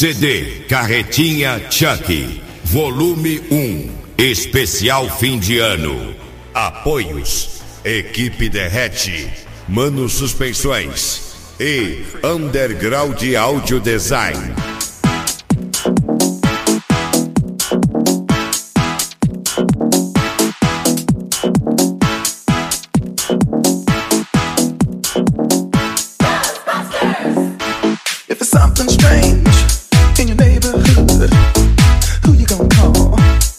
CD Carretinha Chuck, volume 1, especial fim de ano. Apoios: Equipe Derrete, Mano Suspensões e Underground Audio Design. If it's something strange in your neighborhood, who you gonna call?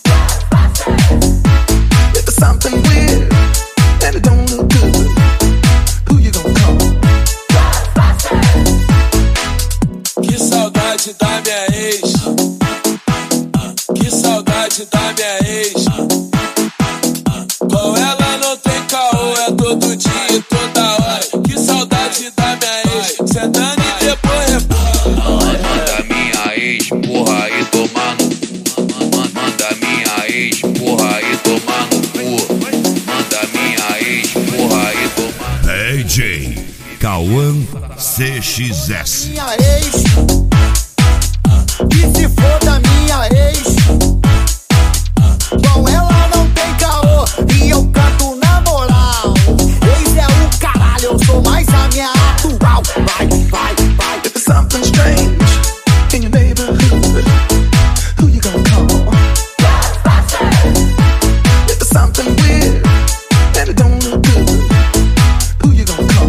If it's something weird and it don't look good, who you gonna call? Que saudade da minha ex. Que saudade da minha ex. Com ela não tem caô, é todo dia e toda hora. Que saudade da minha ex. Sentando e depois manda minha ex, porra, e tomar no cu. Manda minha ex, porra, e tomar no cu. Manda minha ex, porra, e tomar. DJ Cauã CXS. Minha ex, que se for da minha ex. Com ela não tem caô e eu canto na moral. Ex é o caralho, eu sou mais a minha atual. Vai, vai, vai. If it's something strange in your neighborhood, who you gonna call? If it's something weird and it don't look good, who you gonna call?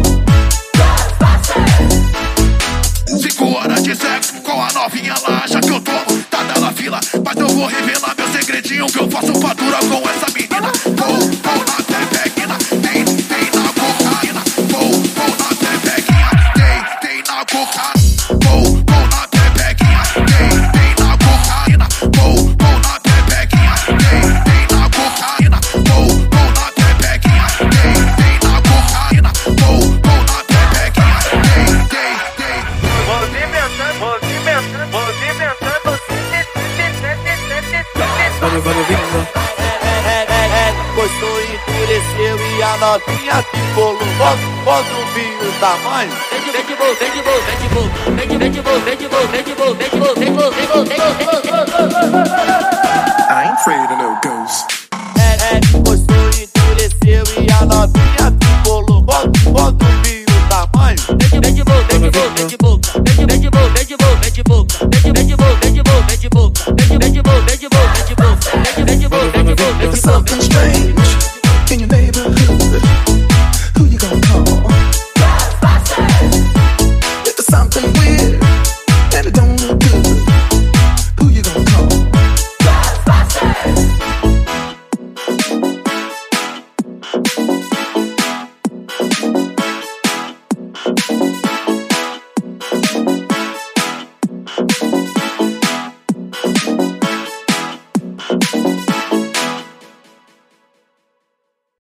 5 horas de sexo com a novinha lá, acha que eu tomo, tá na fila. Mas eu vou revelar meu segredinho, que eu faço fatura com essa menina. Vou na pepequina, tem na cocaína. Vou na pepequinha, tem na cocaína. Vou na pepequinha, tem na cocaína. Vou na pepequinha, tem na cocaína. Vou na pepequinha, tem na cocaína. Vou na pepequinha, tem. Gostou, endureceu e a novinha ficou louca. Bota o vinho tamanho. I ain't afraid of no ghosts. Gostou, endureceu e a novinha ficou louca. Bota o vinho tamanho. If it's something